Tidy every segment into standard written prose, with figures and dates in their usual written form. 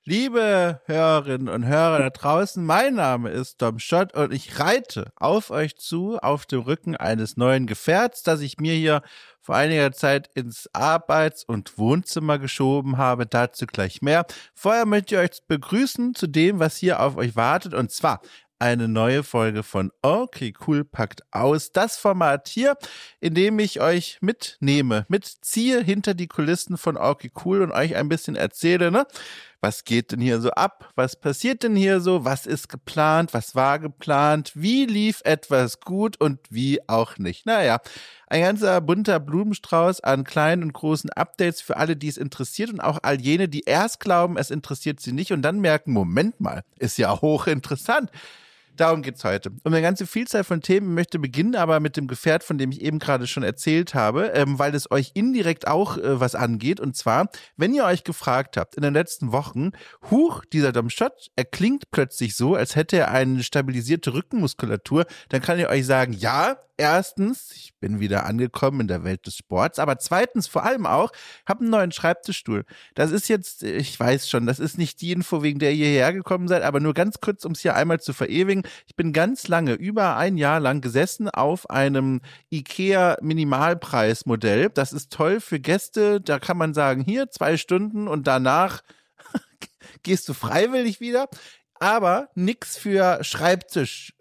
Liebe Hörerinnen und Hörer da draußen, mein Name ist Dom Schott und ich reite auf euch zu auf dem Rücken eines neuen Gefährts, das ich mir hier vor einiger Zeit ins Arbeits- und Wohnzimmer geschoben habe. Dazu gleich mehr. Vorher möchte ich euch begrüßen zu dem, was hier auf euch wartet, und zwar eine neue Folge von Okay Cool packt aus. Das Format hier, in dem ich euch mitziehe hinter die Kulissen von Okay Cool und euch ein bisschen erzähle, ne? Was geht denn hier so ab? Was passiert denn hier so? Was ist geplant? Was war geplant? Wie lief etwas gut und wie auch nicht? Naja, ein ganzer bunter Blumenstrauß an kleinen und großen Updates für alle, die es interessiert, und auch all jene, die erst glauben, es interessiert sie nicht und dann merken, Moment mal, ist ja hochinteressant. Darum geht's heute. Um eine ganze Vielzahl von Themen, möchte beginnen aber mit dem Gefährt, von dem ich eben gerade schon erzählt habe, weil es euch indirekt auch was angeht. Und zwar, wenn ihr euch gefragt habt in den letzten Wochen, dieser Dom Schott, er klingt plötzlich so, als hätte er eine stabilisierte Rückenmuskulatur, dann kann ich euch sagen, ja, erstens, ich bin wieder angekommen in der Welt des Sports, aber zweitens vor allem auch, habe einen neuen Schreibtischstuhl. Das ist jetzt, ich weiß schon, das ist nicht die Info, wegen der ihr hierher gekommen seid, aber nur ganz kurz, um es hier einmal zu verewigen. Ich bin ganz lange, über ein Jahr lang gesessen auf einem IKEA Minimalpreismodell. Das ist toll für Gäste, da kann man sagen, hier 2 Stunden und danach gehst du freiwillig wieder, aber nix für Schreibtisch,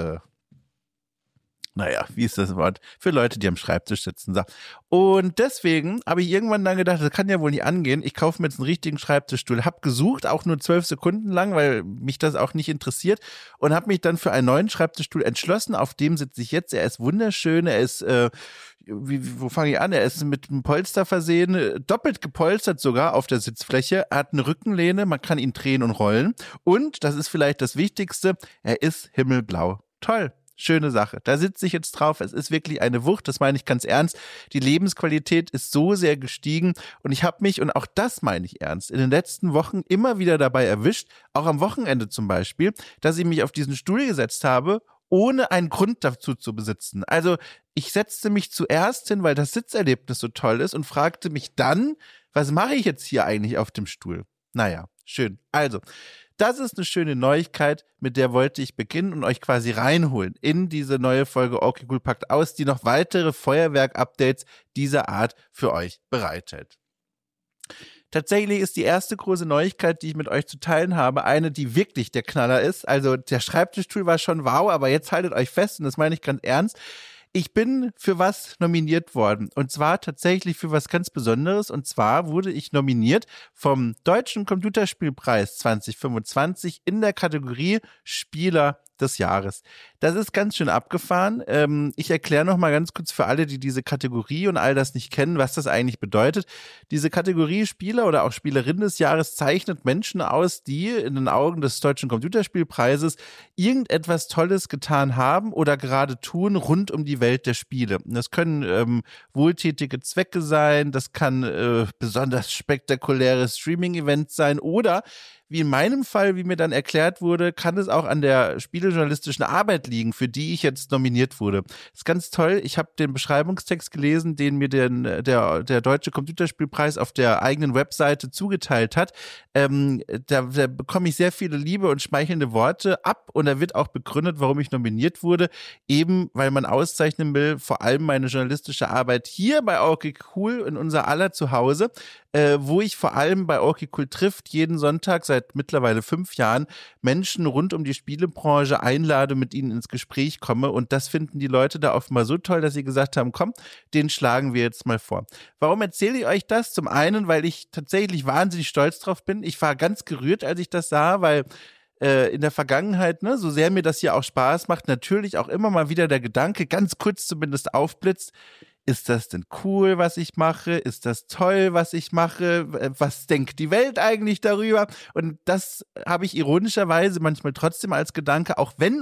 wie ist das Wort? Für Leute, die am Schreibtisch sitzen. So. Und deswegen habe ich irgendwann dann gedacht, das kann ja wohl nicht angehen. Ich kaufe mir jetzt einen richtigen Schreibtischstuhl. Habe gesucht, auch nur 12 Sekunden lang, weil mich das auch nicht interessiert. Und habe mich dann für einen neuen Schreibtischstuhl entschlossen. Auf dem sitze ich jetzt. Er ist wunderschön. Er ist, wo fange ich an? Er ist mit einem Polster versehen, doppelt gepolstert sogar auf der Sitzfläche. Er hat eine Rückenlehne, man kann ihn drehen und rollen. Und, das ist vielleicht das Wichtigste, er ist himmelblau. Toll. Schöne Sache. Da sitze ich jetzt drauf. Es ist wirklich eine Wucht. Das meine ich ganz ernst. Die Lebensqualität ist so sehr gestiegen. Und ich habe mich, und auch das meine ich ernst, in den letzten Wochen immer wieder dabei erwischt, auch am Wochenende zum Beispiel, dass ich mich auf diesen Stuhl gesetzt habe, ohne einen Grund dazu zu besitzen. Also ich setzte mich zuerst hin, weil das Sitzerlebnis so toll ist, und fragte mich dann, was mache ich jetzt hier eigentlich auf dem Stuhl? Naja, schön. Also, das ist eine schöne Neuigkeit, mit der wollte ich beginnen und euch quasi reinholen in diese neue Folge Okay Cool packt aus, die noch weitere Feuerwerk-Updates dieser Art für euch bereithält. Tatsächlich ist die erste große Neuigkeit, die ich mit euch zu teilen habe, eine, die wirklich der Knaller ist. Also der Schreibtischstuhl war schon wow, aber jetzt haltet euch fest, und das meine ich ganz ernst. Ich bin für was nominiert worden, und zwar tatsächlich für was ganz Besonderes, und zwar wurde ich nominiert vom Deutschen Computerspielpreis 2025 in der Kategorie Spieler des Jahres. Das ist ganz schön abgefahren. Ich erkläre noch mal ganz kurz für alle, die diese Kategorie und all das nicht kennen, was das eigentlich bedeutet. Diese Kategorie Spieler oder auch Spielerin des Jahres zeichnet Menschen aus, die in den Augen des Deutschen Computerspielpreises irgendetwas Tolles getan haben oder gerade tun rund um die Welt der Spiele. Das können wohltätige Zwecke sein, das kann besonders spektakuläre Streaming-Events sein, oder wie in meinem Fall, wie mir dann erklärt wurde, kann es auch an der spielejournalistischen Arbeit liegen, für die ich jetzt nominiert wurde. Das ist ganz toll. Ich habe den Beschreibungstext gelesen, den mir der Deutsche Computerspielpreis auf der eigenen Webseite zugeteilt hat. Da bekomme ich sehr viele liebe und schmeichelnde Worte ab, und da wird auch begründet, warum ich nominiert wurde. Eben, weil man auszeichnen will, vor allem meine journalistische Arbeit hier bei Okay Cool in unser aller Zuhause, wo ich vor allem bei Okay Cool trifft jeden Sonntag seit mittlerweile 5 Jahren Menschen rund um die Spielebranche einlade, mit ihnen ins Gespräch komme, und das finden die Leute da offenbar so toll, dass sie gesagt haben, komm, den schlagen wir jetzt mal vor. Warum erzähle ich euch das? Zum einen, weil ich tatsächlich wahnsinnig stolz drauf bin. Ich war ganz gerührt, als ich das sah, weil in der Vergangenheit, ne, so sehr mir das hier auch Spaß macht, natürlich auch immer mal wieder der Gedanke, ganz kurz zumindest aufblitzt, ist das denn cool, was ich mache? Ist das toll, was ich mache? Was denkt die Welt eigentlich darüber? Und das habe ich ironischerweise manchmal trotzdem als Gedanke, auch wenn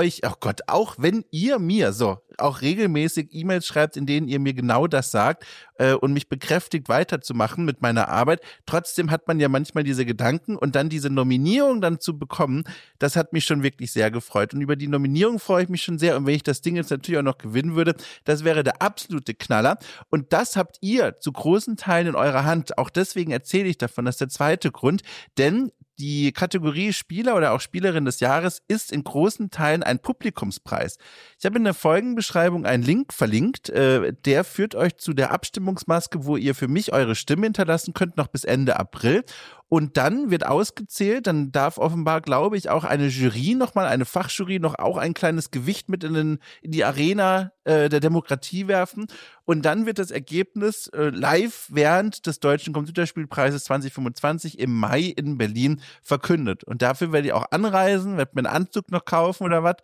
ihr mir so auch regelmäßig E-Mails schreibt, in denen ihr mir genau das sagt, und mich bekräftigt, weiterzumachen mit meiner Arbeit. Trotzdem hat man ja manchmal diese Gedanken und dann diese Nominierung dann zu bekommen, das hat mich schon wirklich sehr gefreut. Und über die Nominierung freue ich mich schon sehr. Und wenn ich das Ding jetzt natürlich auch noch gewinnen würde, das wäre der absolute Knaller. Und das habt ihr zu großen Teilen in eurer Hand. Auch deswegen erzähle ich davon. Das ist der zweite Grund. Denn die Kategorie Spieler oder auch Spielerin des Jahres ist in großen Teilen ein Publikumspreis. Ich habe in der Folgenbeschreibung einen Link verlinkt, der führt euch zu der Abstimmungsmaske, wo ihr für mich eure Stimme hinterlassen könnt, noch bis Ende April. Und dann wird ausgezählt, dann darf offenbar, glaube ich, auch eine Jury nochmal, eine Fachjury noch auch ein kleines Gewicht mit in die Arena der Demokratie werfen. Und dann wird das Ergebnis live während des Deutschen Computerspielpreises 2025 im Mai in Berlin verkündet. Und dafür werde ich auch anreisen, werde mir einen Anzug noch kaufen oder was.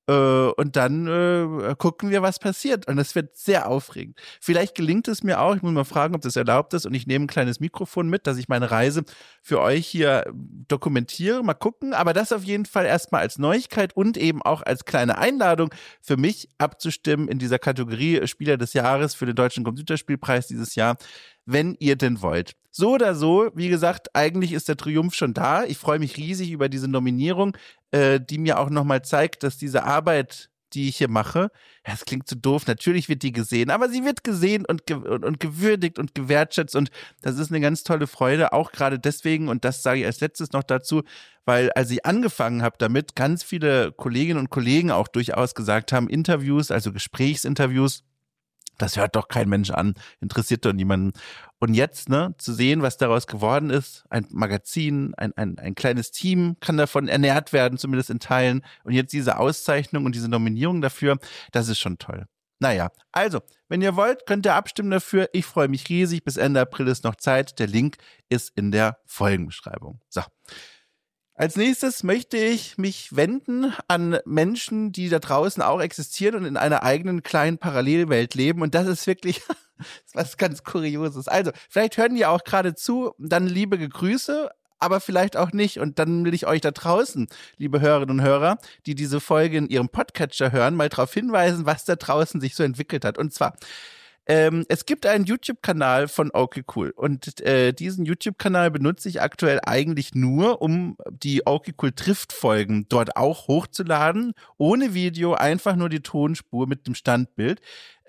Und dann gucken wir, was passiert. Und das wird sehr aufregend. Vielleicht gelingt es mir auch, ich muss mal fragen, ob das erlaubt ist, und ich nehme ein kleines Mikrofon mit, dass ich meine Reise für euch hier dokumentiere. Mal gucken. Aber das auf jeden Fall erstmal als Neuigkeit und eben auch als kleine Einladung für mich abzustimmen in dieser Kategorie Spieler des Jahres für den Deutschen Computerspielpreis dieses Jahr, wenn ihr denn wollt. So oder so, wie gesagt, eigentlich ist der Triumph schon da. Ich freue mich riesig über diese Nominierung, die mir auch nochmal zeigt, dass diese Arbeit, die ich hier mache, ja, das klingt so doof, natürlich wird die gesehen, aber sie wird gesehen und gewürdigt und gewertschätzt und das ist eine ganz tolle Freude, auch gerade deswegen, und das sage ich als letztes noch dazu, weil als ich angefangen habe damit, ganz viele Kolleginnen und Kollegen auch durchaus gesagt haben, Interviews, also Gesprächsinterviews, das hört doch kein Mensch an, interessiert doch niemanden. Und jetzt, ne, zu sehen, was daraus geworden ist, ein Magazin, ein kleines Team kann davon ernährt werden, zumindest in Teilen. Und jetzt diese Auszeichnung und diese Nominierung dafür, das ist schon toll. Naja, also, wenn ihr wollt, könnt ihr abstimmen dafür. Ich freue mich riesig. Bis Ende April ist noch Zeit. Der Link ist in der Folgenbeschreibung. So. Als nächstes möchte ich mich wenden an Menschen, die da draußen auch existieren und in einer eigenen kleinen Parallelwelt leben. Und das ist wirklich was ganz Kurioses. Also, vielleicht hören die auch gerade zu, dann liebe Grüße, aber vielleicht auch nicht. Und dann will ich euch da draußen, liebe Hörerinnen und Hörer, die diese Folge in ihrem Podcatcher hören, mal darauf hinweisen, was da draußen sich so entwickelt hat. Und zwar, es gibt einen YouTube-Kanal von Okay Cool und diesen YouTube-Kanal benutze ich aktuell eigentlich nur, um die Okay Cool Trifft-Folgen dort auch hochzuladen, ohne Video, einfach nur die Tonspur mit dem Standbild,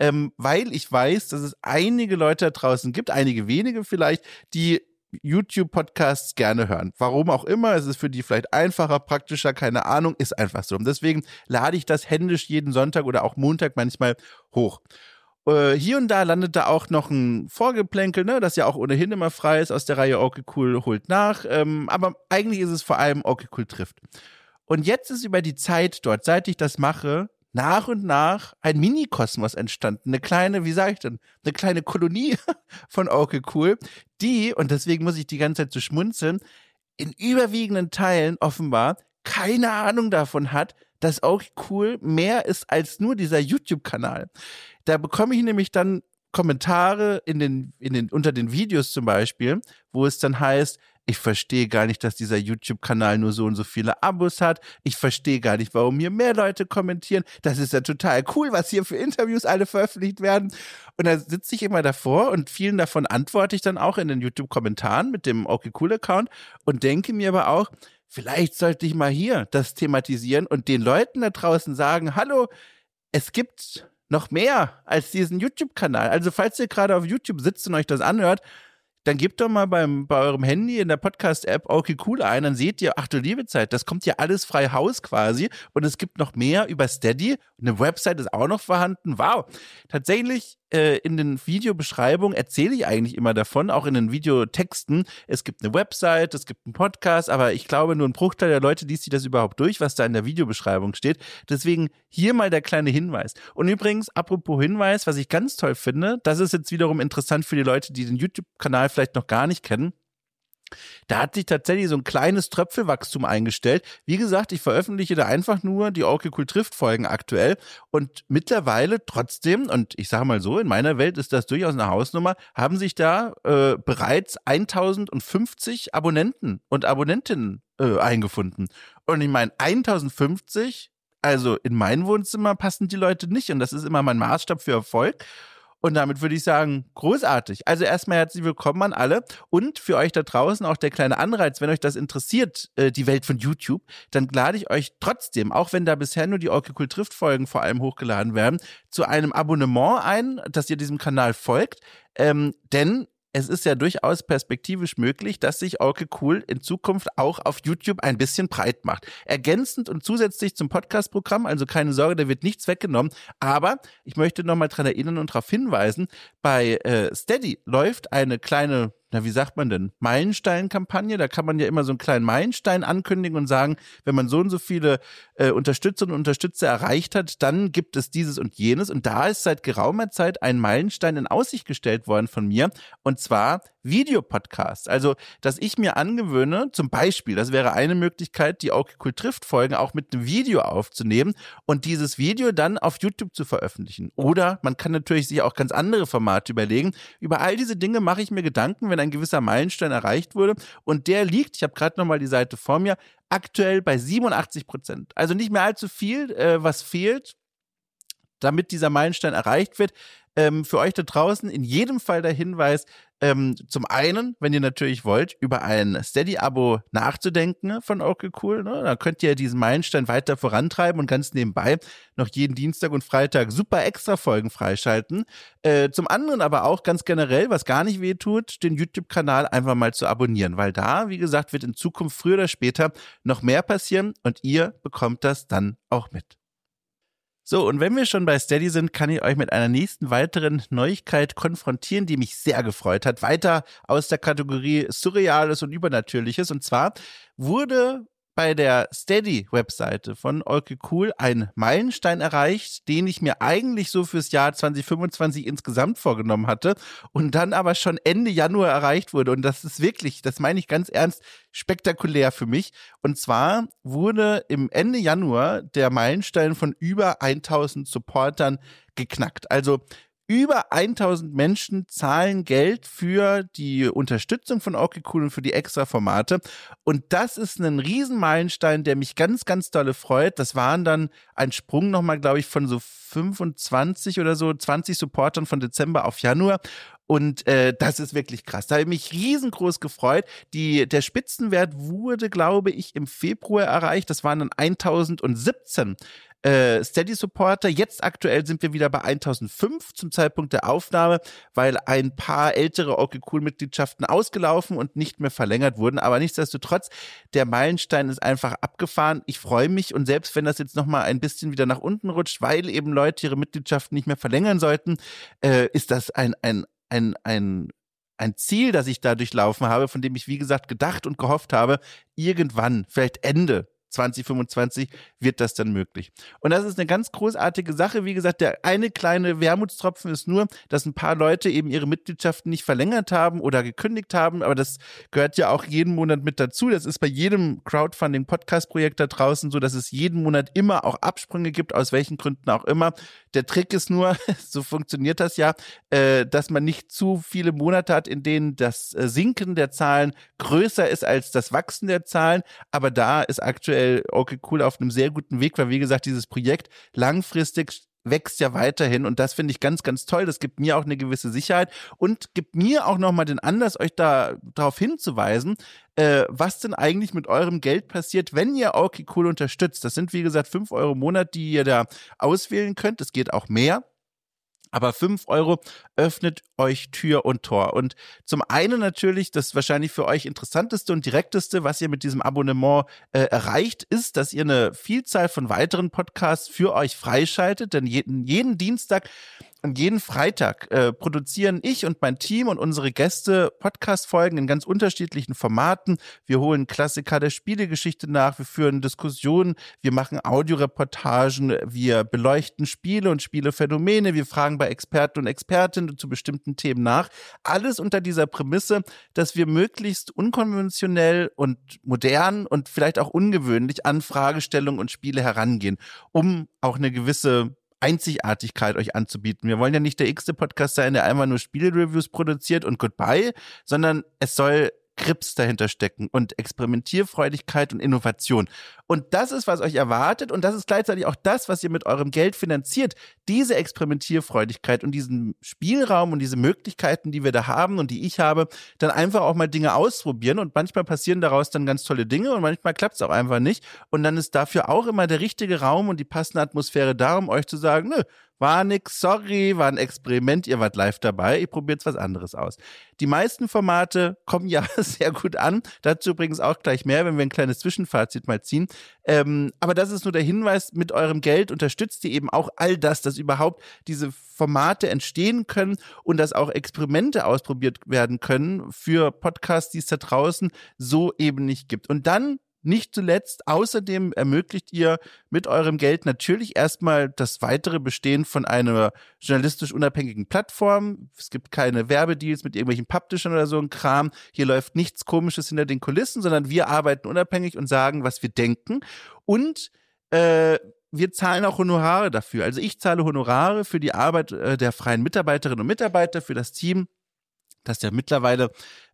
weil ich weiß, dass es einige Leute da draußen gibt, einige wenige vielleicht, die YouTube-Podcasts gerne hören. Warum auch immer, es ist für die vielleicht einfacher, praktischer, keine Ahnung, ist einfach so. Und deswegen lade ich das händisch jeden Sonntag oder auch Montag manchmal hoch. Hier und da landet da auch noch ein Vorgeplänkel, ne, das ja auch ohnehin immer frei ist aus der Reihe Okay Cool holt nach, aber eigentlich ist es vor allem Okay Cool trifft. Und jetzt ist über die Zeit dort, seit ich das mache, nach und nach ein Mini-Kosmos entstanden, eine kleine, wie sage ich denn, eine kleine Kolonie von Okay Cool, die, und deswegen muss ich die ganze Zeit so schmunzeln, in überwiegenden Teilen offenbar keine Ahnung davon hat, dass Okay Cool mehr ist als nur dieser YouTube-Kanal. Da bekomme ich nämlich dann Kommentare unter den Videos zum Beispiel, wo es dann heißt, ich verstehe gar nicht, dass dieser YouTube-Kanal nur so und so viele Abos hat. Ich verstehe gar nicht, warum hier mehr Leute kommentieren. Das ist ja total cool, was hier für Interviews alle veröffentlicht werden. Und da sitze ich immer davor und vielen davon antworte ich dann auch in den YouTube-Kommentaren mit dem Okay Cool-Account und denke mir aber auch, vielleicht sollte ich mal hier das thematisieren und den Leuten da draußen sagen, hallo, es gibt noch mehr als diesen YouTube-Kanal. Also falls ihr gerade auf YouTube sitzt und euch das anhört, dann gebt doch mal bei eurem Handy in der Podcast-App Okay Cool ein, dann seht ihr, ach du liebe Zeit, das kommt ja alles frei Haus quasi und es gibt noch mehr über Steady. Eine Website ist auch noch vorhanden. Wow. Tatsächlich in den Videobeschreibungen erzähle ich eigentlich immer davon, auch in den Videotexten. Es gibt eine Website, es gibt einen Podcast, aber ich glaube, nur ein Bruchteil der Leute liest sich das überhaupt durch, was da in der Videobeschreibung steht. Deswegen hier mal der kleine Hinweis. Und übrigens, apropos Hinweis, was ich ganz toll finde, das ist jetzt wiederum interessant für die Leute, die den YouTube-Kanal vielleicht noch gar nicht kennen. Da hat sich tatsächlich so ein kleines Tröpfelwachstum eingestellt. Wie gesagt, ich veröffentliche da einfach nur die Okay Cool trifft Folgen aktuell und mittlerweile trotzdem, und ich sage mal so, in meiner Welt ist das durchaus eine Hausnummer, haben sich da bereits 1050 Abonnenten und Abonnentinnen eingefunden. Und ich meine, 1050, also in mein Wohnzimmer passen die Leute nicht und das ist immer mein Maßstab für Erfolg. Und damit würde ich sagen, großartig. Also erstmal herzlich willkommen an alle und für euch da draußen auch der kleine Anreiz, wenn euch das interessiert, die Welt von YouTube, dann lade ich euch trotzdem, auch wenn da bisher nur die Okay Cool Trifft Folgen vor allem hochgeladen werden, zu einem Abonnement ein, dass ihr diesem Kanal folgt, denn es ist ja durchaus perspektivisch möglich, dass sich Okay Cool in Zukunft auch auf YouTube ein bisschen breit macht. Ergänzend und zusätzlich zum Podcast-Programm, also keine Sorge, da wird nichts weggenommen. Aber ich möchte nochmal dran erinnern und darauf hinweisen, bei Steady läuft eine kleine, wie sagt man denn, Meilenstein-Kampagne. Da kann man ja immer so einen kleinen Meilenstein ankündigen und sagen, wenn man so und so viele Unterstützerinnen und Unterstützer erreicht hat, dann gibt es dieses und jenes. Und da ist seit geraumer Zeit ein Meilenstein in Aussicht gestellt worden von mir, und zwar Videopodcasts. Also, dass ich mir angewöhne, zum Beispiel, das wäre eine Möglichkeit, die Okay Cool Trifft Folgen auch mit einem Video aufzunehmen und dieses Video dann auf YouTube zu veröffentlichen. Oder man kann natürlich sich auch ganz andere Formate überlegen. Über all diese Dinge mache ich mir Gedanken, wenn ein gewisser Meilenstein erreicht wurde, und der liegt, ich habe gerade nochmal die Seite vor mir, aktuell bei 87%. Also nicht mehr allzu viel, was fehlt, damit dieser Meilenstein erreicht wird. Für euch da draußen in jedem Fall der Hinweis, zum einen, wenn ihr natürlich wollt, über ein Steady-Abo nachzudenken von Okay Cool, ne? Da könnt ihr diesen Meilenstein weiter vorantreiben und ganz nebenbei noch jeden Dienstag und Freitag super Extra-Folgen freischalten. Zum anderen aber auch ganz generell, was gar nicht weh tut, den YouTube-Kanal einfach mal zu abonnieren, weil da, wie gesagt, wird in Zukunft früher oder später noch mehr passieren und ihr bekommt das dann auch mit. So, und wenn wir schon bei Steady sind, kann ich euch mit einer nächsten weiteren Neuigkeit konfrontieren, die mich sehr gefreut hat. Weiter aus der Kategorie Surreales und Übernatürliches. Und zwar wurde bei der Steady-Webseite von Okay Cool ein Meilenstein erreicht, den ich mir eigentlich so fürs Jahr 2025 insgesamt vorgenommen hatte und dann aber schon Ende Januar erreicht wurde. Und das ist wirklich, das meine ich ganz ernst, spektakulär für mich. Und zwar wurde im Ende Januar der Meilenstein von über 1000 Supportern geknackt. Also über 1000 Menschen zahlen Geld für die Unterstützung von Okay Cool und für die Extra-Formate. Und das ist ein Riesenmeilenstein, der mich ganz, ganz dolle freut. Das waren dann ein Sprung nochmal, glaube ich, von so 25 oder so, 20 Supportern von Dezember auf Januar. Und das ist wirklich krass. Da habe ich mich riesengroß gefreut. Der Spitzenwert wurde, glaube ich, im Februar erreicht. Das waren dann 1017 Steady-Supporter. Jetzt aktuell sind wir wieder bei 1005 zum Zeitpunkt der Aufnahme, weil ein paar ältere Okay Cool-Mitgliedschaften ausgelaufen und nicht mehr verlängert wurden. Aber nichtsdestotrotz, der Meilenstein ist einfach abgefahren. Ich freue mich, und selbst wenn das jetzt nochmal ein bisschen wieder nach unten rutscht, weil eben Leute ihre Mitgliedschaften nicht mehr verlängern sollten, ist das ein Ziel, das ich da durchlaufen habe, von dem ich, wie gesagt, gedacht und gehofft habe, irgendwann, vielleicht Ende 2025 wird das dann möglich. Und das ist eine ganz großartige Sache. Wie gesagt, der eine kleine Wermutstropfen ist nur, dass ein paar Leute eben ihre Mitgliedschaften nicht verlängert haben oder gekündigt haben, aber das gehört ja auch jeden Monat mit dazu. Das ist bei jedem Crowdfunding-Podcast-Projekt da draußen so, dass es jeden Monat immer auch Absprünge gibt, aus welchen Gründen auch immer. Der Trick ist nur, so funktioniert das ja, dass man nicht zu viele Monate hat, in denen das Sinken der Zahlen größer ist als das Wachsen der Zahlen, aber da ist aktuell Okay Cool auf einem sehr guten Weg, weil wie gesagt, dieses Projekt langfristig wächst ja weiterhin und das finde ich ganz, ganz toll. Das gibt mir auch eine gewisse Sicherheit und gibt mir auch nochmal den Anlass, euch da darauf hinzuweisen, was denn eigentlich mit eurem Geld passiert, wenn ihr Okay Cool unterstützt. Das sind wie gesagt 5 Euro im Monat, die ihr da auswählen könnt. Es geht auch mehr. Aber 5 Euro öffnet euch Tür und Tor. Und zum einen natürlich das wahrscheinlich für euch interessanteste und direkteste, was ihr mit diesem Abonnement erreicht, ist, dass ihr eine Vielzahl von weiteren Podcasts für euch freischaltet. Denn jeden Dienstag und jeden Freitag produzieren ich und mein Team und unsere Gäste Podcast-Folgen in ganz unterschiedlichen Formaten. Wir holen Klassiker der Spielegeschichte nach, wir führen Diskussionen, wir machen Audioreportagen, wir beleuchten Spiele und Spielephänomene, wir fragen bei Experten und Expertinnen zu bestimmten Themen nach. Alles unter dieser Prämisse, dass wir möglichst unkonventionell und modern und vielleicht auch ungewöhnlich an Fragestellungen und Spiele herangehen, um auch eine gewisse Einzigartigkeit euch anzubieten. Wir wollen ja nicht der x-te Podcast sein, der einmal nur Spiele-Reviews produziert und goodbye, sondern es soll Grips dahinter stecken und Experimentierfreudigkeit und Innovation. Und das ist, was euch erwartet und das ist gleichzeitig auch das, was ihr mit eurem Geld finanziert. Diese Experimentierfreudigkeit und diesen Spielraum und diese Möglichkeiten, die wir da haben und die ich habe, dann einfach auch mal Dinge ausprobieren und manchmal passieren daraus dann ganz tolle Dinge und manchmal klappt es auch einfach nicht und dann ist dafür auch immer der richtige Raum und die passende Atmosphäre da, um euch zu sagen, nö, war nix, sorry, war ein Experiment, ihr wart live dabei, ich probiere jetzt was anderes aus. Die meisten Formate kommen ja sehr gut an, dazu übrigens auch gleich mehr, wenn wir ein kleines Zwischenfazit mal ziehen. Aber das ist nur der Hinweis, mit eurem Geld unterstützt ihr eben auch all das, dass überhaupt diese Formate entstehen können und dass auch Experimente ausprobiert werden können für Podcasts, die es da draußen so eben nicht gibt. Und dann nicht zuletzt, außerdem ermöglicht ihr mit eurem Geld natürlich erstmal das weitere Bestehen von einer journalistisch unabhängigen Plattform. Es gibt keine Werbedeals mit irgendwelchen Publishern oder so ein Kram. Hier läuft nichts Komisches hinter den Kulissen, sondern wir arbeiten unabhängig und sagen, was wir denken. Und wir zahlen auch Honorare dafür. Also ich zahle Honorare für die Arbeit der freien Mitarbeiterinnen und Mitarbeiter, für das Team, das ja mittlerweile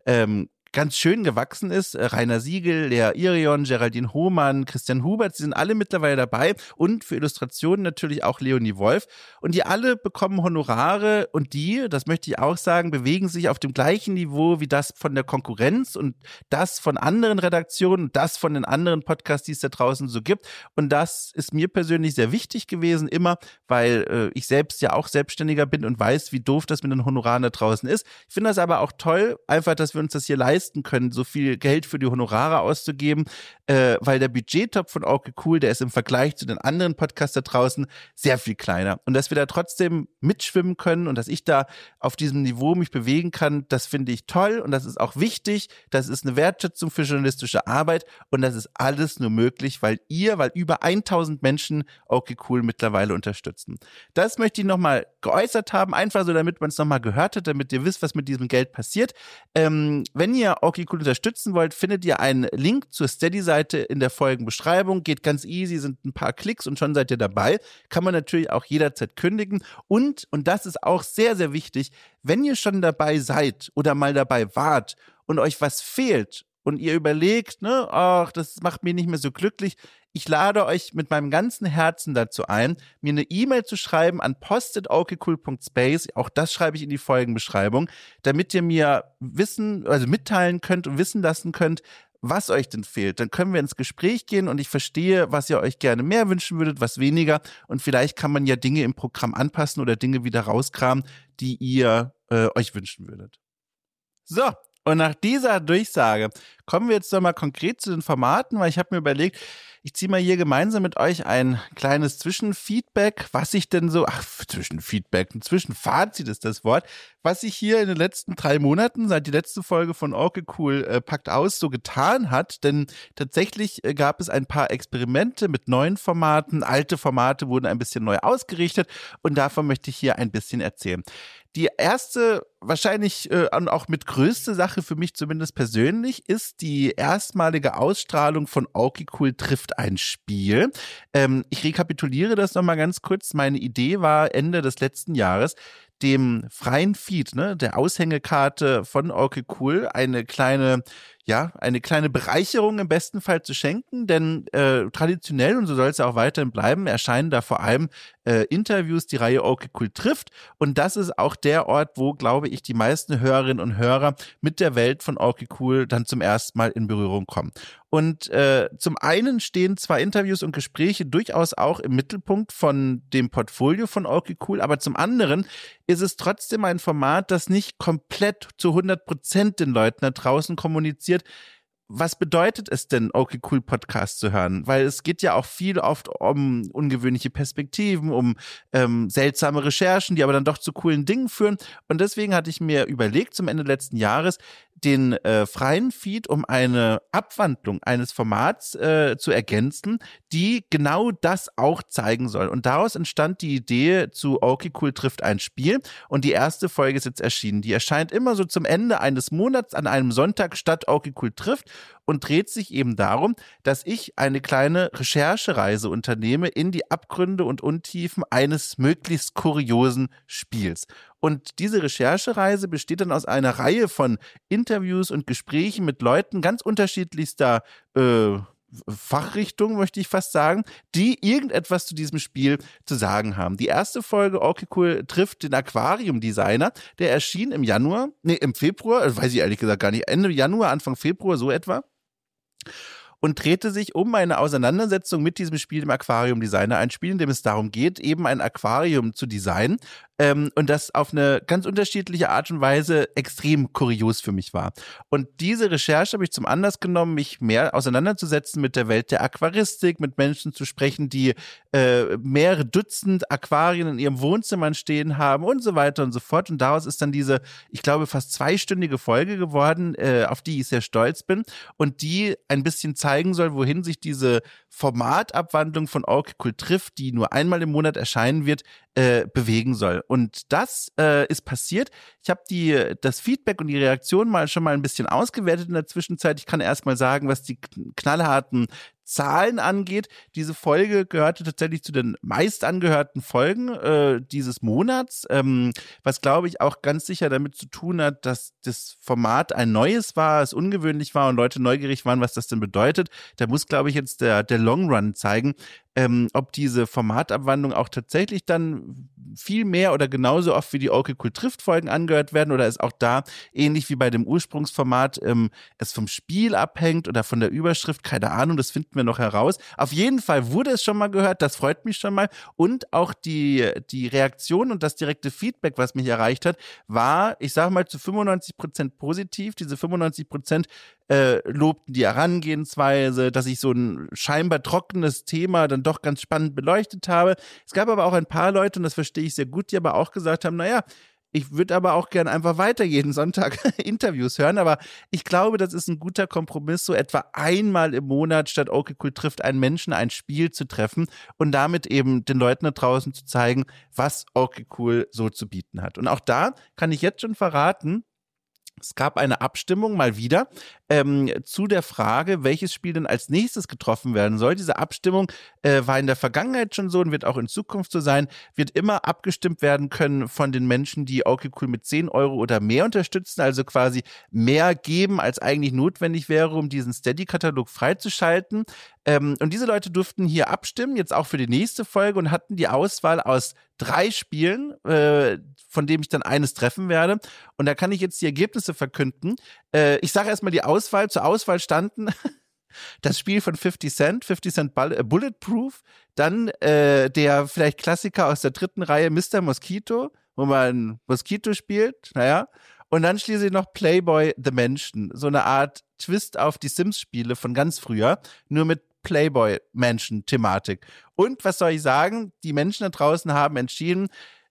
ganz schön gewachsen ist. Rainer Siegel, Lea Irion, Geraldine Hohmann, Christian Hubert, sie sind alle mittlerweile dabei und für Illustrationen natürlich auch Leonie Wolf. Und die alle bekommen Honorare und die, das möchte ich auch sagen, bewegen sich auf dem gleichen Niveau wie das von der Konkurrenz und das von anderen Redaktionen, das von den anderen Podcasts, die es da draußen so gibt. Und das ist mir persönlich sehr wichtig gewesen, immer, weil ich selbst ja auch Selbstständiger bin und weiß, wie doof das mit den Honoraren da draußen ist. Ich finde das aber auch toll, einfach, dass wir uns das hier leisten können, so viel Geld für die Honorare auszugeben, weil der Budgettopf von Okay Cool, der ist im Vergleich zu den anderen Podcasts da draußen sehr viel kleiner. Und dass wir da trotzdem mitschwimmen können und dass ich da auf diesem Niveau mich bewegen kann, das finde ich toll und das ist auch wichtig. Das ist eine Wertschätzung für journalistische Arbeit und das ist alles nur möglich, weil über 1000 Menschen Okay Cool mittlerweile unterstützen. Das möchte ich nochmal geäußert haben, einfach so, damit man es nochmal gehört hat, damit ihr wisst, was mit diesem Geld passiert. Wenn ihr Okay Cool unterstützen wollt, findet ihr einen Link zur Steady-Seite in der Folgenbeschreibung. Geht ganz easy, sind ein paar Klicks und schon seid ihr dabei. Kann man natürlich auch jederzeit kündigen. Und das ist auch sehr, sehr wichtig, wenn ihr schon dabei seid oder mal dabei wart und euch was fehlt und ihr überlegt, ne, ach, das macht mich nicht mehr so glücklich, ich lade euch mit meinem ganzen Herzen dazu ein, mir eine E-Mail zu schreiben an post@okcool.space. Auch das schreibe ich in die Folgenbeschreibung, damit ihr mir mitteilen könnt und wissen lassen könnt, was euch denn fehlt. Dann können wir ins Gespräch gehen und ich verstehe, was ihr euch gerne mehr wünschen würdet, was weniger. Und vielleicht kann man ja Dinge im Programm anpassen oder Dinge wieder rauskramen, die ihr euch wünschen würdet. So. Und nach dieser Durchsage kommen wir jetzt nochmal konkret zu den Formaten, weil ich habe mir überlegt, ich ziehe mal hier gemeinsam mit euch ein kleines Zwischenfeedback, was ich denn so, ein Zwischenfazit ist das Wort, was sich hier in den letzten 3 Monaten, seit die letzte Folge von Okay Cool packt aus, so getan hat. Denn tatsächlich gab es ein paar Experimente mit neuen Formaten, alte Formate wurden ein bisschen neu ausgerichtet und davon möchte ich hier ein bisschen erzählen. Die erste, wahrscheinlich und auch mit größte Sache für mich zumindest persönlich, ist die erstmalige Ausstrahlung von Okay Cool trifft ein Spiel. Ich rekapituliere das nochmal ganz kurz. Meine Idee war Ende des letzten Jahres, dem freien Feed, ne, der Aushängekarte von Okay Cool eine kleine Bereicherung im besten Fall zu schenken, denn traditionell, und so soll es ja auch weiterhin bleiben, erscheinen da vor allem Interviews, die Reihe Okay Cool trifft und das ist auch der Ort, wo, glaube ich, die meisten Hörerinnen und Hörer mit der Welt von Okay Cool dann zum ersten Mal in Berührung kommen. Und zum einen stehen zwar Interviews und Gespräche durchaus auch im Mittelpunkt von dem Portfolio von Okay Cool, aber zum anderen ist es trotzdem ein Format, das nicht komplett zu 100% den Leuten da draußen kommuniziert. Was bedeutet es denn, Okay Cool Podcast zu hören? Weil es geht ja auch viel oft um ungewöhnliche Perspektiven, um seltsame Recherchen, die aber dann doch zu coolen Dingen führen. Und deswegen hatte ich mir überlegt, zum Ende letzten Jahres, den freien Feed um eine Abwandlung eines Formats zu ergänzen, die genau das auch zeigen soll. Und daraus entstand die Idee zu Okay Cool trifft ein Spiel. Und die erste Folge ist jetzt erschienen. Die erscheint immer so zum Ende eines Monats an einem Sonntag statt Okay Cool trifft und dreht sich eben darum, dass ich eine kleine Recherchereise unternehme in die Abgründe und Untiefen eines möglichst kuriosen Spiels. Und diese Recherchereise besteht dann aus einer Reihe von Interviews und Gesprächen mit Leuten ganz unterschiedlichster Fachrichtung, möchte ich fast sagen, die irgendetwas zu diesem Spiel zu sagen haben. Die erste Folge, okay cool, trifft den Aquarium-Designer, der erschien im Februar, weiß ich ehrlich gesagt gar nicht, Ende Januar, Anfang Februar, so etwa. Und drehte sich um eine Auseinandersetzung mit diesem Spiel, dem Aquarium-Designer, ein Spiel, in dem es darum geht, eben ein Aquarium zu designen, und das auf eine ganz unterschiedliche Art und Weise extrem kurios für mich war. Und diese Recherche habe ich zum Anlass genommen, mich mehr auseinanderzusetzen mit der Welt der Aquaristik, mit Menschen zu sprechen, die mehrere Dutzend Aquarien in ihrem Wohnzimmer stehen haben und so weiter und so fort. Und daraus ist dann diese, ich glaube, fast 2-stündige Folge geworden, auf die ich sehr stolz bin und die ein bisschen zeigen soll, wohin sich diese Formatabwandlung von okay cool trifft, die nur einmal im Monat erscheinen wird, bewegen soll. Und das ist passiert. Ich habe das Feedback und die Reaktion schon mal ein bisschen ausgewertet in der Zwischenzeit. Ich kann erst mal sagen, was die knallharten Zahlen angeht. Diese Folge gehörte tatsächlich zu den meist angehörten Folgen dieses Monats, was glaube ich auch ganz sicher damit zu tun hat, dass das Format ein neues war, es ungewöhnlich war und Leute neugierig waren, was das denn bedeutet. Da muss, glaube ich, jetzt der Long Run zeigen, ob diese Formatabwandlung auch tatsächlich dann viel mehr oder genauso oft wie die okay cool trifft Folgen angehört werden oder ist auch da ähnlich wie bei dem Ursprungsformat es vom Spiel abhängt oder von der Überschrift, keine Ahnung, das finden wir noch heraus. Auf jeden Fall wurde es schon mal gehört, das freut mich schon mal und auch die Reaktion und das direkte Feedback, was mich erreicht hat, war, ich sage mal, zu 95% positiv. Diese 95% lobten die Herangehensweise, dass ich so ein scheinbar trockenes Thema dann doch ganz spannend beleuchtet habe. Es gab aber auch ein paar Leute, und das verstehe ich sehr gut, die aber auch gesagt haben, naja, ich würde aber auch gern einfach weiter jeden Sonntag Interviews hören, aber ich glaube, das ist ein guter Kompromiss, so etwa einmal im Monat statt okay cool trifft einen Menschen ein Spiel zu treffen und damit eben den Leuten da draußen zu zeigen, was okay cool so zu bieten hat. Und auch da kann ich jetzt schon verraten, es gab eine Abstimmung mal wieder zu der Frage, welches Spiel denn als nächstes getroffen werden soll. Diese Abstimmung war in der Vergangenheit schon so und wird auch in Zukunft so sein, wird immer abgestimmt werden können von den Menschen, die okay cool mit 10 Euro oder mehr unterstützen, also quasi mehr geben, als eigentlich notwendig wäre, um diesen Steady-Katalog freizuschalten. Und diese Leute durften hier abstimmen, jetzt auch für die nächste Folge und hatten die Auswahl aus 3 Spielen, von dem ich dann eines treffen werde. Und da kann ich jetzt die Ergebnisse verkünden. Ich sage erstmal die Auswahl. Zur Auswahl standen das Spiel von 50 Cent Bulletproof, dann der vielleicht Klassiker aus der 3. Reihe Mr. Mosquito, wo man Mosquito spielt, naja. Und dann schließlich noch Playboy the Mansion, so eine Art Twist auf die Sims-Spiele von ganz früher, nur mit Playboy-Mansion-Thematik. Und was soll ich sagen? Die Menschen da draußen haben entschieden,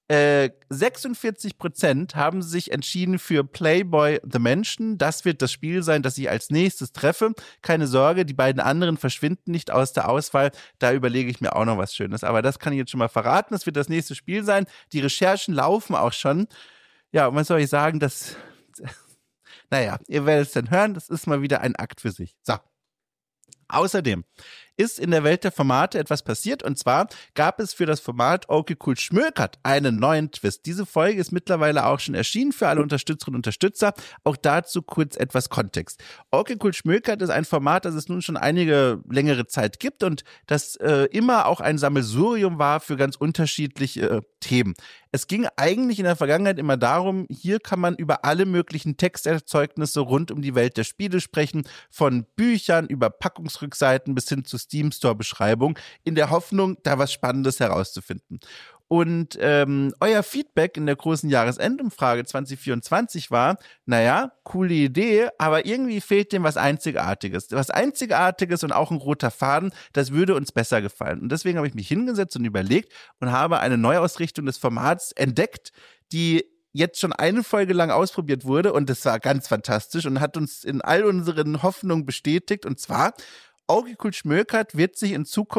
46% haben sich entschieden für Playboy the Mansion. Das wird das Spiel sein, das ich als nächstes treffe. Keine Sorge, die beiden anderen verschwinden nicht aus der Auswahl. Da überlege ich mir auch noch was Schönes. Aber das kann ich jetzt schon mal verraten. Das wird das nächste Spiel sein. Die Recherchen laufen auch schon. Ja, und was soll ich sagen? Naja, ihr werdet es dann hören. Das ist mal wieder ein Akt für sich. So. Außerdem ist in der Welt der Formate etwas passiert und zwar gab es für das Format okay cool schmökert einen neuen Twist. Diese Folge ist mittlerweile auch schon erschienen für alle Unterstützerinnen und Unterstützer. Auch dazu kurz etwas Kontext. Okay cool schmökert ist ein Format, das es nun schon einige längere Zeit gibt und das immer auch ein Sammelsurium war für ganz unterschiedliche Themen. Es ging eigentlich in der Vergangenheit immer darum, hier kann man über alle möglichen Texterzeugnisse rund um die Welt der Spiele sprechen, von Büchern über Packungsrückseiten bis hin zu Steam Store Beschreibung, in der Hoffnung, da was Spannendes herauszufinden. Und euer Feedback in der großen Jahresendumfrage 2024 war, naja, coole Idee, aber irgendwie fehlt dem was Einzigartiges. Was Einzigartiges und auch ein roter Faden, das würde uns besser gefallen. Und deswegen habe ich mich hingesetzt und überlegt und habe eine Neuausrichtung des Formats entdeckt, die jetzt schon eine Folge lang ausprobiert wurde und das war ganz fantastisch und hat uns in all unseren Hoffnungen bestätigt. Und zwar, okay cool schmökert wird sich in Zukunft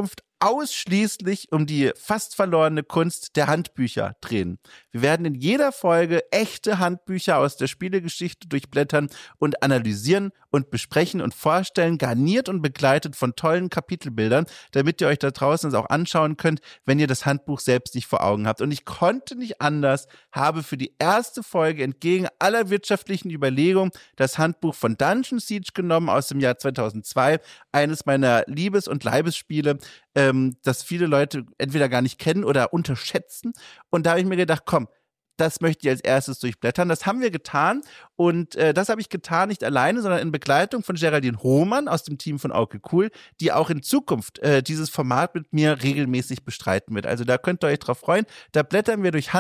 ausschließlich um die fast verlorene Kunst der Handbücher drehen. Wir werden in jeder Folge echte Handbücher aus der Spielegeschichte durchblättern und analysieren und besprechen und vorstellen, garniert und begleitet von tollen Kapitelbildern, damit ihr euch da draußen das auch anschauen könnt, wenn ihr das Handbuch selbst nicht vor Augen habt. Und ich konnte nicht anders, habe für die erste Folge entgegen aller wirtschaftlichen Überlegungen das Handbuch von Dungeon Siege genommen aus dem Jahr 2002, eines meiner Liebes- und Leibesspiele, das viele Leute entweder gar nicht kennen oder unterschätzen. Und da habe ich mir gedacht, komm, das möchte ich als erstes durchblättern. Das haben wir getan und das habe ich getan nicht alleine, sondern in Begleitung von Geraldine Hohmann aus dem Team von Okay Cool, die auch in Zukunft dieses Format mit mir regelmäßig bestreiten wird. Also da könnt ihr euch drauf freuen. Da blättern wir durch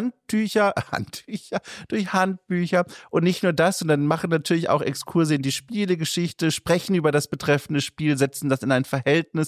durch Handbücher und nicht nur das, sondern machen natürlich auch Exkurse in die Spielegeschichte, sprechen über das betreffende Spiel, setzen das in ein Verhältnis.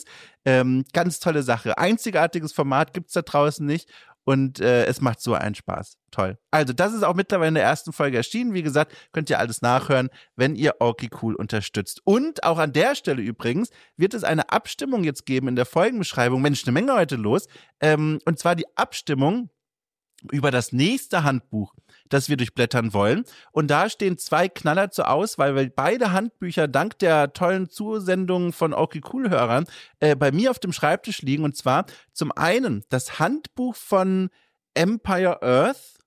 Ganz tolle Sache. Einzigartiges Format gibt's da draußen nicht. Und es macht so einen Spaß. Toll. Also, das ist auch mittlerweile in der ersten Folge erschienen. Wie gesagt, könnt ihr alles nachhören, wenn ihr Okay Cool unterstützt. Und auch an der Stelle übrigens wird es eine Abstimmung jetzt geben in der Folgenbeschreibung. Mensch, eine Menge heute los. Und zwar die Abstimmung über das nächste Handbuch, das wir durchblättern wollen. Und da stehen 2 Knaller zur Auswahl, weil beide Handbücher dank der tollen Zusendungen von Okay Cool-Hörern bei mir auf dem Schreibtisch liegen. Und zwar zum einen das Handbuch von Empire Earth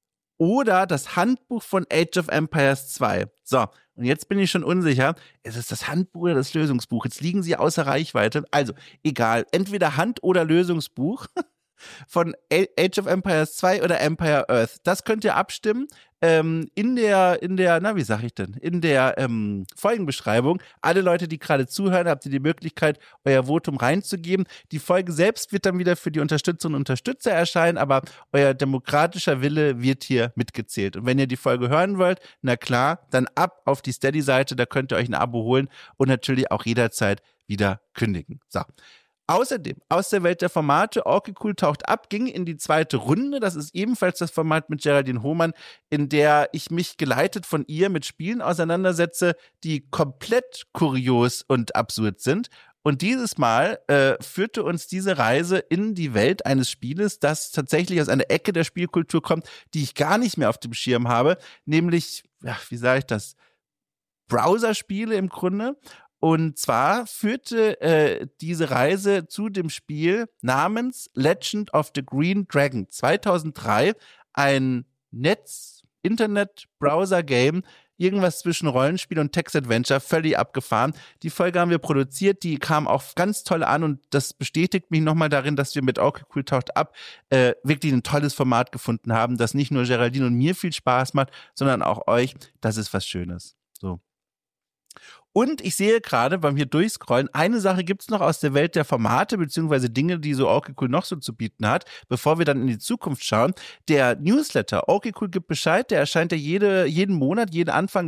oder das Handbuch von Age of Empires 2. So, und jetzt bin ich schon unsicher. Ist es das Handbuch oder das Lösungsbuch? Jetzt liegen sie außer Reichweite. Also, egal. Entweder Hand- oder Lösungsbuch von Age of Empires 2 oder Empire Earth. Das könnt ihr abstimmen in der, wie sag ich denn, in der Folgenbeschreibung. Alle Leute, die gerade zuhören, habt ihr die Möglichkeit, euer Votum reinzugeben. Die Folge selbst wird dann wieder für die Unterstützerinnen und Unterstützer erscheinen, aber euer demokratischer Wille wird hier mitgezählt. Und wenn ihr die Folge hören wollt, na klar, dann ab auf die Steady-Seite, da könnt ihr euch ein Abo holen und natürlich auch jederzeit wieder kündigen. So. Außerdem, aus der Welt der Formate, Okay Cool taucht ab, ging in die zweite Runde. Das ist ebenfalls das Format mit Geraldine Hohmann, in der ich mich geleitet von ihr mit Spielen auseinandersetze, die komplett kurios und absurd sind. Und dieses Mal führte uns diese Reise in die Welt eines Spieles, das tatsächlich aus einer Ecke der Spielkultur kommt, die ich gar nicht mehr auf dem Schirm habe, nämlich, ja, wie sage ich das, Browserspiele im Grunde. Und zwar führte diese Reise zu dem Spiel namens Legend of the Green Dragon 2003, ein Internet-Browser-Game, irgendwas zwischen Rollenspiel und Text-Adventure, völlig abgefahren. Die Folge haben wir produziert, die kam auch ganz toll an und das bestätigt mich nochmal darin, dass wir mit Okay Cool taucht ab wirklich ein tolles Format gefunden haben, das nicht nur Geraldine und mir viel Spaß macht, sondern auch euch. Das ist was Schönes. So. Und ich sehe gerade beim hier durchscrollen, eine Sache gibt's noch aus der Welt der Formate, beziehungsweise Dinge, die so Okay Cool noch so zu bieten hat, bevor wir dann in die Zukunft schauen. Der Newsletter, Okay Cool gibt Bescheid, der erscheint ja jeden Monat, jeden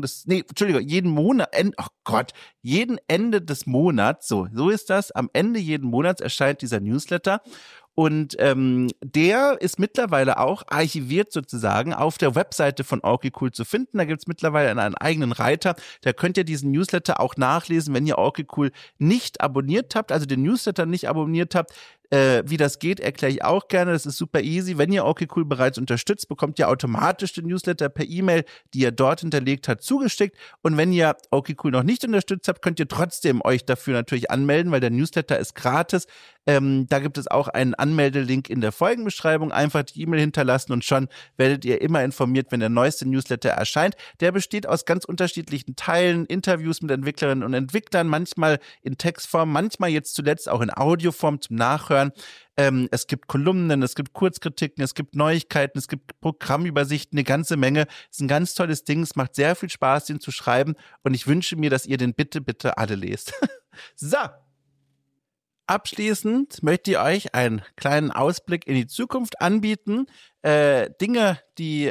Ende des Monats, so ist das, am Ende jeden Monats erscheint dieser Newsletter. Und der ist mittlerweile auch archiviert sozusagen auf der Webseite von Okay Cool zu finden. Da gibt's mittlerweile einen eigenen Reiter. Da könnt ihr diesen Newsletter auch nachlesen, wenn ihr Okay Cool nicht abonniert habt, also den Newsletter nicht abonniert habt. Wie das geht, erkläre ich auch gerne. Das ist super easy. Wenn ihr Okay Cool bereits unterstützt, bekommt ihr automatisch den Newsletter per E-Mail, die ihr dort hinterlegt hat, zugeschickt. Und wenn ihr Okay Cool noch nicht unterstützt habt, könnt ihr trotzdem euch dafür natürlich anmelden, weil der Newsletter ist gratis. Da gibt es auch einen Anmeldelink in der Folgenbeschreibung. Einfach die E-Mail hinterlassen und schon werdet ihr immer informiert, wenn der neueste Newsletter erscheint. Der besteht aus ganz unterschiedlichen Teilen, Interviews mit Entwicklerinnen und Entwicklern, manchmal in Textform, manchmal jetzt zuletzt auch in Audioform zum Nachhören. Es gibt Kolumnen, es gibt Kurzkritiken, es gibt Neuigkeiten, es gibt Programmübersichten, eine ganze Menge. Es ist ein ganz tolles Ding, es macht sehr viel Spaß, den zu schreiben und ich wünsche mir, dass ihr den bitte alle lest. So. Abschließend möchte ich euch einen kleinen Ausblick in die Zukunft anbieten. Dinge, die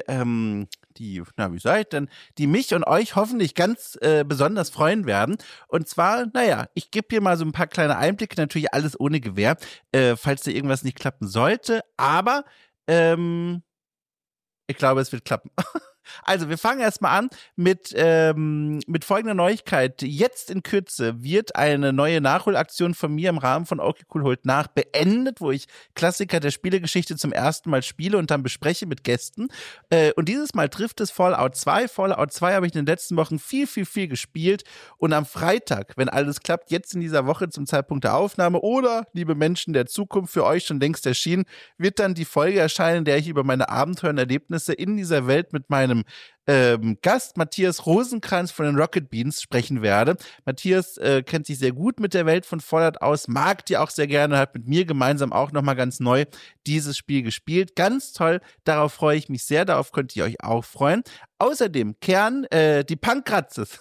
mich und euch hoffentlich ganz besonders freuen werden. Und zwar, ich gebe hier mal so ein paar kleine Einblicke, natürlich alles ohne Gewähr, falls da irgendwas nicht klappen sollte. Aber ich glaube, es wird klappen. Also, wir fangen erstmal an mit folgender Neuigkeit. Jetzt in Kürze wird eine neue Nachholaktion von mir im Rahmen von Okay Cool holt nach beendet, wo ich Klassiker der Spielegeschichte zum ersten Mal spiele und dann bespreche mit Gästen. Und dieses Mal trifft es Fallout 2. Fallout 2 habe ich in den letzten Wochen viel gespielt. Und am Freitag, wenn alles klappt, jetzt in dieser Woche zum Zeitpunkt der Aufnahme oder, liebe Menschen der Zukunft, für euch schon längst erschienen, wird dann die Folge erscheinen, in der ich über meine Abenteuer und Erlebnisse in dieser Welt mit meinem Gast Matthias Rosenkranz von den Rocket Beans sprechen werde. Matthias kennt sich sehr gut mit der Welt von Fallout aus, mag die auch sehr gerne, hat mit mir gemeinsam auch nochmal ganz neu dieses Spiel gespielt. Ganz toll, darauf freue ich mich sehr, darauf könnt ihr euch auch freuen. Außerdem kehren die Pankratzes,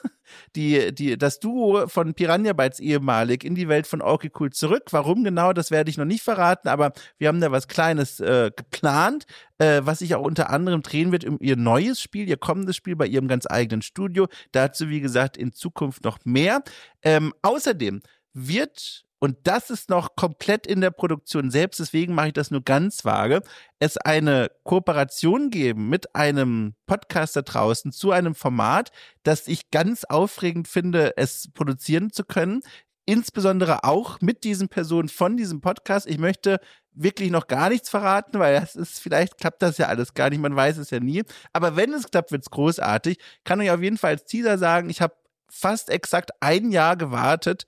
das Duo von Piranha Bytes ehemalig in die Welt von Okay Cool zurück. Warum genau, das werde ich noch nicht verraten, aber wir haben da was Kleines geplant, was sich auch unter anderem drehen wird um ihr neues Spiel, ihr kommendes Spiel bei ihrem ganz eigenen Studio. Dazu, wie gesagt, in Zukunft noch mehr. Außerdem wird, und das ist noch komplett in der Produktion selbst, deswegen mache ich das nur ganz vage, es eine Kooperation geben mit einem Podcaster draußen zu einem Format, das ich ganz aufregend finde, es produzieren zu können. Insbesondere auch mit diesen Personen von diesem Podcast. Ich möchte wirklich noch gar nichts verraten, weil vielleicht klappt das ja alles gar nicht, man weiß es ja nie. Aber wenn es klappt, wird es großartig. Kann euch auf jeden Fall als Teaser sagen, ich habe fast exakt 1 Jahr gewartet,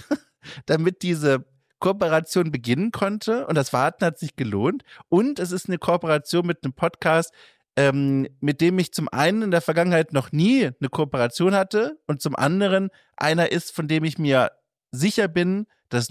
damit diese Kooperation beginnen konnte. Und das Warten hat sich gelohnt. Und es ist eine Kooperation mit einem Podcast, mit dem ich zum einen in der Vergangenheit noch nie eine Kooperation hatte und zum anderen einer ist, von dem ich mir sicher bin, dass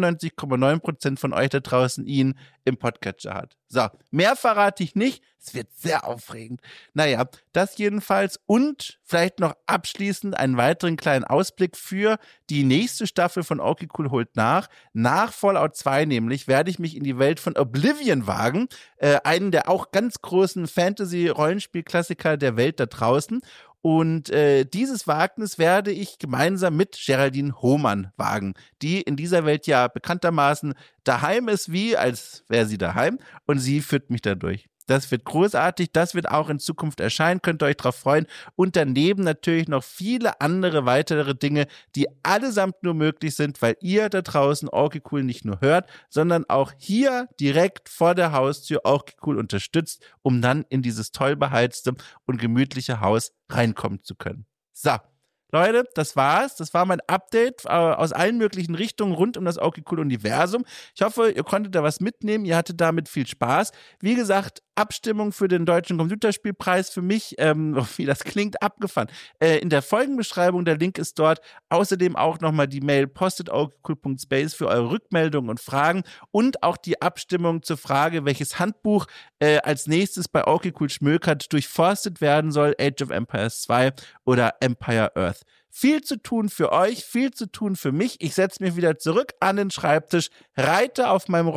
99,9% von euch da draußen ihn im Podcatcher hat. So, mehr verrate ich nicht. Es wird sehr aufregend. Naja, das jedenfalls. Und vielleicht noch abschließend einen weiteren kleinen Ausblick für die nächste Staffel von Okay Cool holt nach. Nach Fallout 2 nämlich werde ich mich in die Welt von Oblivion wagen. Einen der auch ganz großen Fantasy-Rollenspiel-Klassiker der Welt da draußen. Und dieses Wagnis werde ich gemeinsam mit Geraldine Hohmann wagen, die in dieser Welt ja bekanntermaßen daheim ist, wie als wäre sie daheim. Und sie führt mich da durch. Das wird großartig, das wird auch in Zukunft erscheinen, könnt ihr euch drauf freuen. Und daneben natürlich noch viele andere weitere Dinge, die allesamt nur möglich sind, weil ihr da draußen Okay Cool nicht nur hört, sondern auch hier direkt vor der Haustür Okay Cool unterstützt, um dann in dieses toll beheizte und gemütliche Haus reinkommen zu können. So. Leute, das war's. Das war mein Update aus allen möglichen Richtungen rund um das Okay Cool Universum. Ich hoffe, ihr konntet da was mitnehmen. Ihr hattet damit viel Spaß. Wie gesagt, Abstimmung für den Deutschen Computerspielpreis für mich, wie das klingt, abgefahren. In der Folgenbeschreibung, der Link ist dort. Außerdem auch nochmal die Mail postet@okcool.space für eure Rückmeldungen und Fragen und auch die Abstimmung zur Frage, welches Handbuch als nächstes bei Okay Cool schmökert durchforstet werden soll, Age of Empires 2 oder Empire Earth. Viel zu tun für euch, viel zu tun für mich. Ich setze mich wieder zurück an den Schreibtisch, reite auf meinem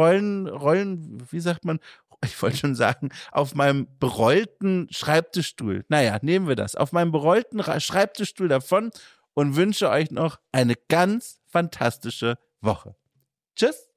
wie sagt man, ich wollte schon sagen, auf meinem berollten Schreibtischstuhl. Naja, nehmen wir das. Auf meinem berollten Schreibtischstuhl davon und wünsche euch noch eine ganz fantastische Woche. Tschüss.